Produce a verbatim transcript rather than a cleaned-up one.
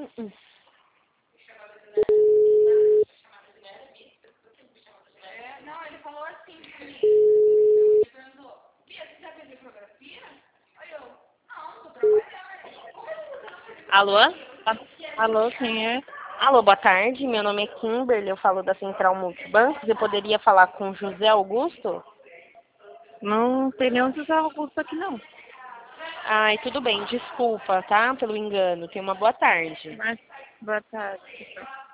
Hum. Não, ele falou assim pra mim. Ele perguntou, Bia, você já fez fotografia? Aí eu, não, tô trabalhando. Como assim você não fez? Alô? Alô, quem é? Alô, boa tarde. Meu nome é Kimberly, eu falo da Central Multibancos. Eu poderia falar com José Augusto? Não tem nenhum José Augusto aqui, não. Ai, tudo bem, desculpa, tá? Pelo engano. Tenha uma boa tarde. Mas, boa tarde.